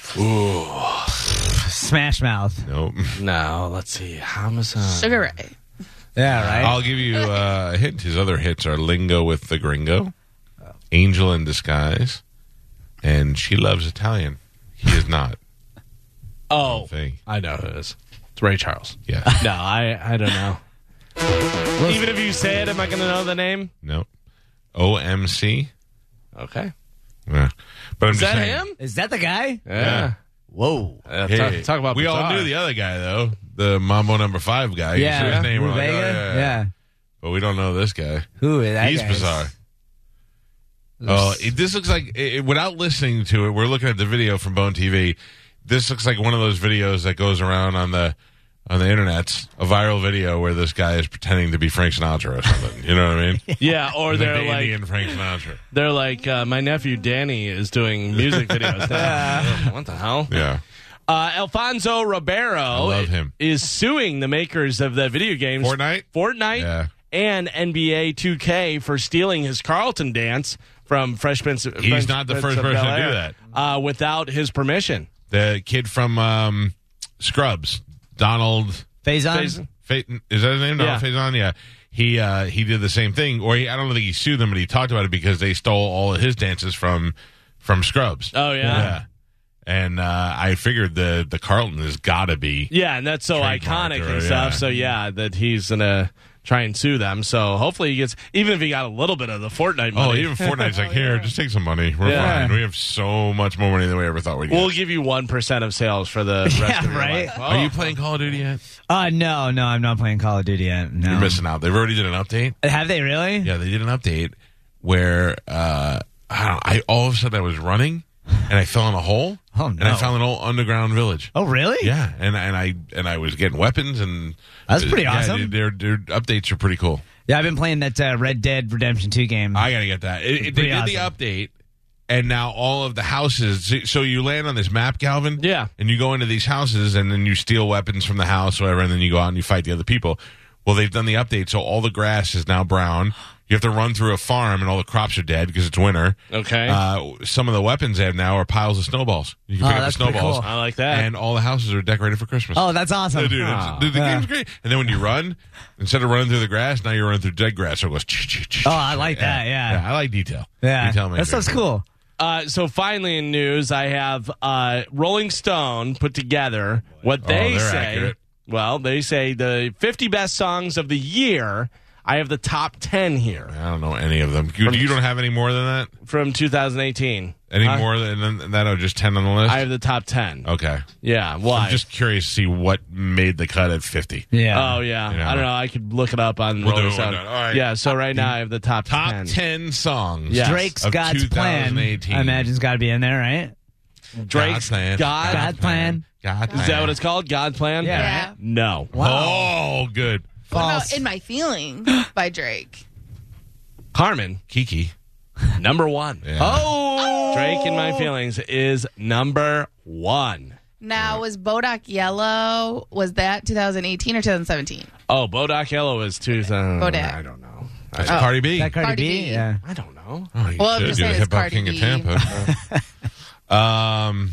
Smash Mouth. Nope. No, let's see. How Bizarre. Sugar Ray. Yeah, right. I'll give you uh, a hint. His other hits are Lingo with the Gringo, Angel in Disguise, and She Loves Italian. He is not. Oh, Thing. I know who it is. It's Ray Charles. Yeah. No, I, I don't know. Even if you say it, am I going to know the name? No. O M C. Okay. Yeah. But I'm Is just that saying, him? Is that the guy? Yeah. Whoa. Uh, Hey, talk, talk about we all bizarre. knew the other guy though, the Mambo Number Five guy. You Yeah. said his name. We're like, Vega? oh, yeah, yeah. Yeah. But we don't know this guy. Who is that? He's guy? bizarre. Oh, it, this looks like it, without listening to it, we're looking at the video from Bone T V. This looks like one of those videos that goes around on the on the internet, a viral video where this guy is pretending to be Frank Sinatra or something. You know what I mean? Yeah, or He's like they're the like, Indian Frank Sinatra. they're like, uh, my nephew Danny is doing music videos now. What the hell? Yeah. Uh, Alfonso Ribeiro I love him. is suing the makers of the video games Fortnite? Fortnite Yeah. and N B A two K for stealing his Carlton dance from Fresh Prince. He's Fresh not the Prince first of person to Bel-Air, do that. uh, without his permission. The kid from um, Scrubs, Donald Faison? Faison. Fa- is that his name? Donald Yeah. Faison? Yeah. He uh, he did the same thing, or he, I don't think he sued them, but he talked about it because they stole all of his dances from from Scrubs. Oh yeah. Yeah. And uh, I figured the the Carlton has got to be. Yeah, and that's so Trademarked iconic or- and stuff. yeah. So yeah, that he's gonna try and sue them. So hopefully he gets, even if he got a little bit of the Fortnite Oh, money. even Fortnite's like, here, just take some money. We're Yeah. fine. We have so much more money than we ever thought we'd get. We'll give you one percent of sales for the rest Yeah, of your right? life. Are Oh. you playing Call of Duty yet? Uh, no, no, I'm not playing Call of Duty yet. No. You're missing out. They've already did an update. Have they really? Yeah, they did an update where uh, I, don't know, I all of a sudden I was running and I fell in a hole Oh, And no. I found an old underground village. Oh, really? Yeah, and and I and I was getting weapons and That's pretty yeah, awesome. Their, their updates are pretty cool. Yeah, I've been playing that uh, Red Dead Redemption two game. I gotta get that. It, it, they Pretty did the awesome. update, and now all of the houses. So you land on this map, Galvin. Yeah. And you go into these houses, and then you steal weapons from the house, whatever, and then you go out and you fight the other people. Well, they've done the update, so all the grass is now brown. You have to run through a farm, and all the crops are dead because it's winter. Okay. Uh, some of the weapons they have now are piles of snowballs. You can Oh, pick up the that's pretty snowballs. cool. I like that. And all the houses are decorated for Christmas. Oh, that's awesome. Yeah, dude, it's- Oh. dude, the Yeah. game's great. And then when you run, instead of running through the grass, now you're running through dead grass. So it goes. Oh, I like that, yeah. I like detail. Yeah. Detail makes That sounds it. cool. Uh, so finally in news, I have uh, Rolling Stone put together what Oh, they they're say. accurate. Well, they say the fifty best songs of the year. I have the top ten here I don't know any of them. You, you don't have any more than that? from two thousand eighteen. Any Huh? more than, than that? Or just ten on the list? I have the top ten. okay. Yeah, why? I'm just curious to see what made the cut at fifty. Yeah. Oh yeah. Yeah. I don't know. I could look it up on We'll do Rolling it, we'll Stone. do it. All right. Yeah. So right now I have the top, Top ten. ten songs. Yes. Drake's of God's Plan, twenty eighteen. I imagine's got to be in there, right? Drake's God's Plan. God. God's Plan. God Is that what it's called? God's Plan? Yeah. Yeah. No. Oh, good. What about False. In My Feelings by Drake? Carmen, Kiki. number one. Yeah. Oh! Drake in My Feelings is number one. Now, was Bodak Yellow, was that twenty eighteen or twenty seventeen? Oh, Bodak Yellow is two thousand. Bodak. I don't know. That's Oh. Cardi B. That Cardi, Cardi B? B. Yeah. I don't know. Oh, you Well, I'm should. just You're the saying it's hip hop Cardi king of B. Tampa. um,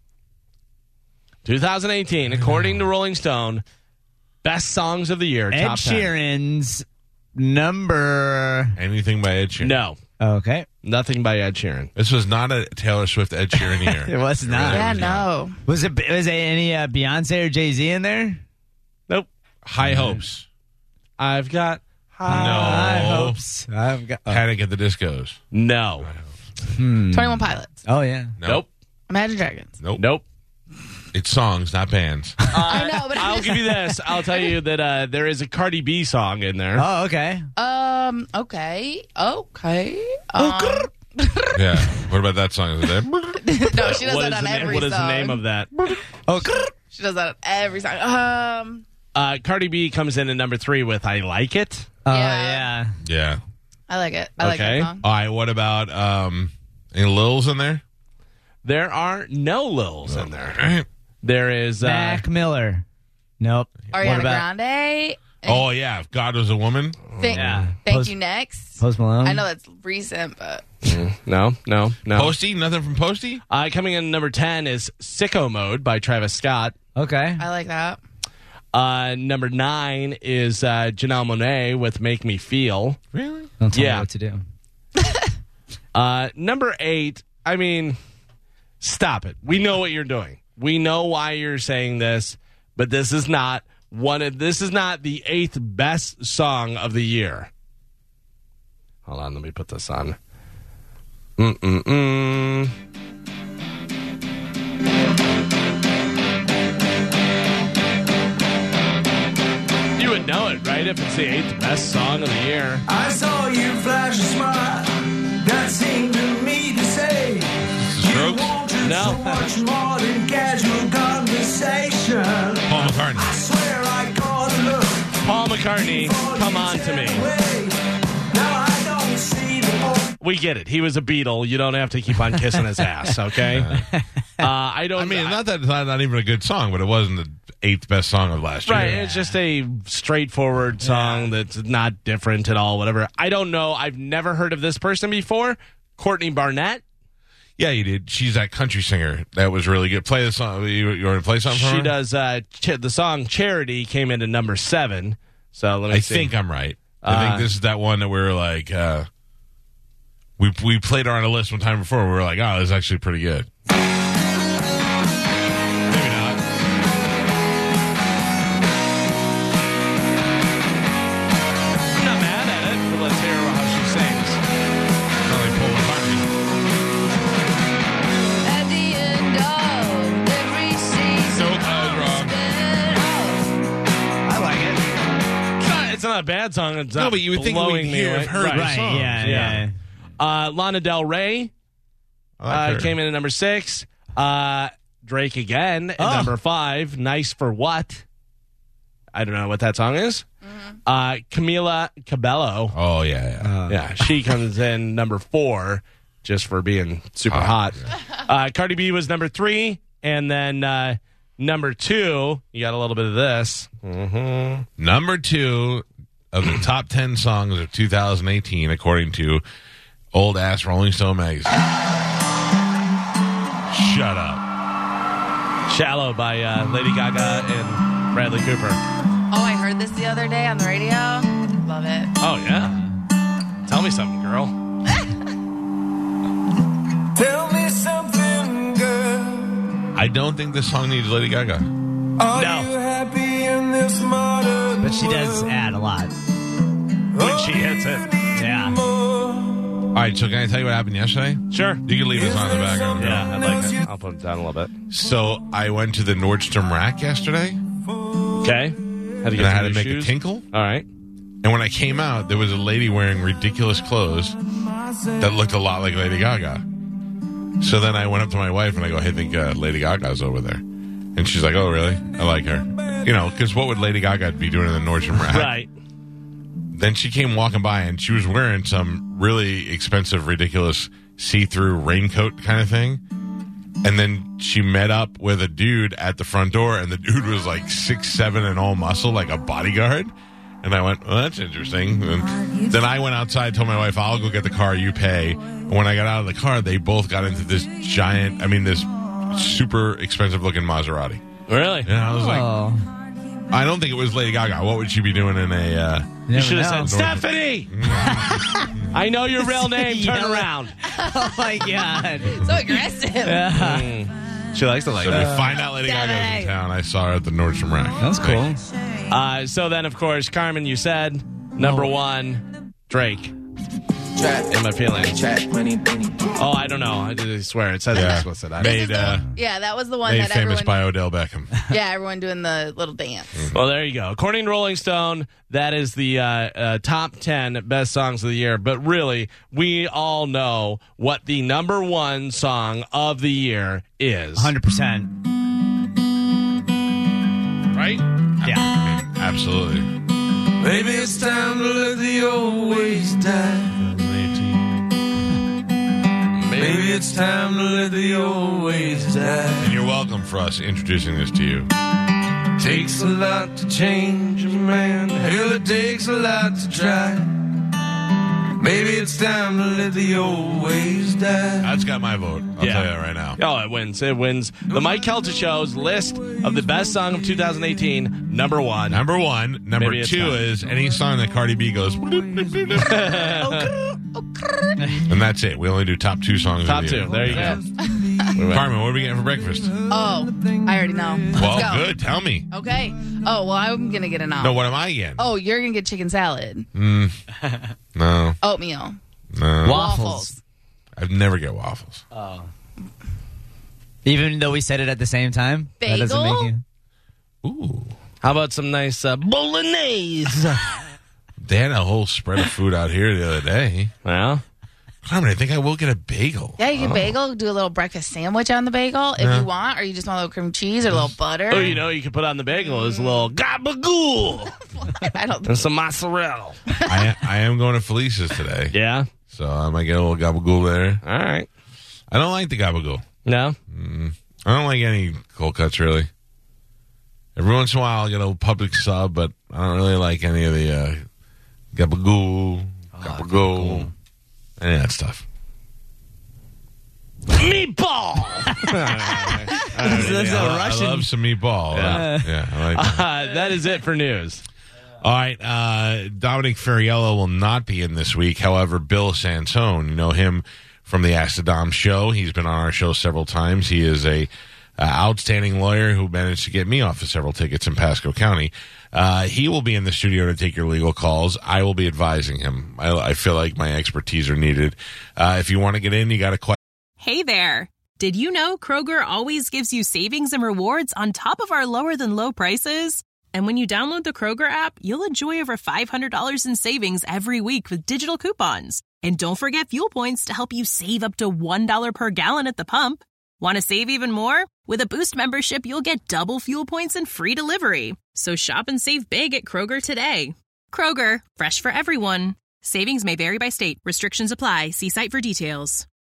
twenty eighteen, according to Rolling Stone, best songs of the year. Ed top ten. Sheeran's number. anything by Ed Sheeran. No, Okay. nothing by Ed Sheeran. This was not a Taylor Swift Ed Sheeran year. It was not. Yeah, was not. no. Was it was it any uh, Beyonce or Jay-Z in there? Nope. High Hopes. I've got No. I hopes. I've got. Oh, Panic at the Discos. no. twenty-one Pilots. oh yeah. No. Nope. Imagine Dragons. Nope. Nope. It's songs, not bands. I know, but I'll give you this. I'll tell you that uh, there is a Cardi B song in there. Oh okay. Um, okay. Okay. Um, Yeah. What about that song? Is it there? no, she does What that is on the na- every what is song. the name of that? Oh. She does that on every song. Um, Uh, Cardi B comes in at number three with "I Like It." Oh Yeah. yeah. Yeah. I like it. I like Okay. that song. All right. What about um, any Lils in there? There are no Lils in there. All right. There is. Uh, Mac Miller. Nope. Ariana What about Grande. Oh yeah. If God was a woman. Thank, Yeah. thank Post- you. Next. Post Malone? I know that's recent, but no, no, no. Posty. Nothing from Posty. Uh, coming in at number ten is "Sicko Mode" by Travis Scott. Okay. I like that. Uh, number nine is uh, Janelle Monáe with "Make Me Feel." Really? Don't tell Yeah. me what to do. Uh, number eight, I mean, stop it. We know what you're doing. We know why you're saying this, but this is not one of, this is not the eighth best song of the year. Hold on, let me put this on. Mm-mm-mm. You would know it, right? If it's the eighth best song of the year. I saw you flash a smile that seemed to me to say you Strokes? wanted No. so much more than casual conversation. Paul McCartney. I swear I caught a look. Paul McCartney, Come On to Me. Now I don't see the point. We get it. He was a Beatle. You don't have to keep on kissing his ass, okay? Uh, I don't. I mean, not that it's not, not even a good song, but it wasn't the eighth best song of last right. year. It's just a straightforward song that's not different at all. Whatever. I don't know. I've never heard of this person before. Courtney Barnett. Yeah, you did. She's that country singer that was really good. Play the song. You, you want to play something for She her? does. Uh, ch- the song "Charity" came in at number seven. So let me I see. think I'm right. I Uh, think this is that one that we were like, uh, we we played her on a list one time before. We were like, oh, this is actually pretty good. Maybe not. I'm not mad at it, but let's hear how she sings. Not like Paul McCartney. At the end of every season. Nope, I was wrong. I like it. It's not, it's not a bad song. It's No, not but you would think blowing we'd me hear- away. have heard right. the Right. songs. Yeah. Yeah. Yeah. Uh, Lana Del Rey I like uh, her. came in at number six. Uh, Drake again at Oh. number five. Nice for what? I don't know what that song is. Mm-hmm. Uh, Camila Cabello. Oh, yeah, yeah. Uh, Yeah, she comes in number four just for being super Oh, hot. Uh, Cardi B was number three. And then uh, number two, you got a little bit of this. Mm-hmm. Number two of the top ten songs of two thousand eighteen, according to old ass Rolling Stone magazine. Shut up. Shallow by uh, Lady Gaga and Bradley Cooper. Oh, I heard this the other day on the radio. Love it. Oh, yeah. Tell me something, girl. Tell me something, girl. I don't think this song needs Lady Gaga. Are No. you happy in this modern But she does world? add a lot. When she hits it. Yeah. All right, so can I tell you what happened yesterday? Sure. You can leave this on in the background. Yeah, I'd like it. I'll put it down a little bit. So I went to the Nordstrom Rack yesterday, Okay. How do you and I get had through to your make shoes? a tinkle. All right. And when I came out, there was a lady wearing ridiculous clothes that looked a lot like Lady Gaga. So then I went up to my wife and I go, hey, I think uh, Lady Gaga's over there. And she's like, oh, really? I like her. You know, because what would Lady Gaga be doing in the Nordstrom Rack? Right. Then she came walking by and she was wearing some really expensive, ridiculous see-through raincoat kind of thing. And then she met up with a dude at the front door, and the dude was like six seven and all muscle, like a bodyguard. And I went, well, that's interesting. And then I went outside, told my wife, I'll go get the car, you pay. And when I got out of the car, they both got into this giant, I mean, this super expensive looking Maserati. Really? And I was like, Oh. I don't think it was Lady Gaga. What would she be doing in a... Uh, You should have know. said, Stephanie! I know your real name. Turn Yeah. around. Oh, my God. So aggressive. Yeah. She likes to like so that. to find out Lady Gaga was in Stephanie. town, I saw her at the Nordstrom Rack. That's cool. Uh, so then, of course, Carmen, you said number one, Drake. In my feelings. Oh, I don't know. I did swear it says Yeah. explicit. I Made, uh, Yeah, that was the one made that famous everyone. by Odell Beckham. Yeah, everyone doing the little dance. Well, there you go. According to Rolling Stone, that is the uh, uh, top ten best songs of the year. But really, we all know what the number one song of the year is. one hundred percent. Right? Yeah. Absolutely. Maybe it's time to let the old ways die. Maybe it's time to let the old ways die. And you're welcome for us introducing this to you. Takes a lot to change a man. Hell, it takes a lot to try. Maybe it's time to let the old ways die. That's got my vote. I'll Yeah. tell you that right now. Oh, it wins. It wins. The Mike Kelta Show's list of the best song of two thousand eighteen, number one. Number one. Number Maybe it's two time. is any song that Cardi B goes. bloop, bloop, bloop, bloop. And that's it. We only do top two songs. Top of the two. year. There you go. Carmen, what are we getting for breakfast? Oh, I already know. Let's Well, go. good. Tell me. Okay. Oh, well, I'm going to get a nom. No, what am I getting? Oh, you're going to get chicken salad. Mm, no. Oatmeal. No. Waffles. I'd never get waffles. Oh. Even though we said it at the same time? That doesn't Bagel? make you. Ooh. How about some nice uh, bolognese? They had a whole spread of food out here the other day. Well, Carmen, I think I will get a bagel. Yeah, you can bagel, do a little breakfast sandwich on the bagel if Yeah. you want, or you just want a little cream cheese or a little butter. oh, you know, you can put on the bagel is a little gabagool I don't and some mozzarella. I, I am going to Felice's today. Yeah. So I might get a little gabagool there. All right. I don't like the gabagool. No. Mm, I don't like any cold cuts, really. Every once in a while, I'll get a public sub, but I don't really like any of the uh, gabagool, gabagool, any of that stuff. Meatball. That's I, a love, Russian. I love some meatball. Yeah. Uh, yeah, I like that. Uh, that is it for news. All right, uh, Dominic Ferriello will not be in this week. However, Bill Sansone, you know him from the Ask the Dom show. He's been on our show several times. He is a uh, outstanding lawyer who managed to get me off of several tickets in Pasco County. Uh, he will be in the studio to take your legal calls. I will be advising him. I, I feel like my expertise are needed. Uh, if you want to get in, you got a question. Hey there. Did you know Kroger always gives you savings and rewards on top of our lower than low prices? And when you download the Kroger app, you'll enjoy over five hundred dollars in savings every week with digital coupons. And don't forget fuel points to help you save up to one dollar per gallon at the pump. Want to save even more? With a Boost membership, you'll get double fuel points and free delivery. So shop and save big at Kroger today. Kroger, fresh for everyone. Savings may vary by state. Restrictions apply. See site for details.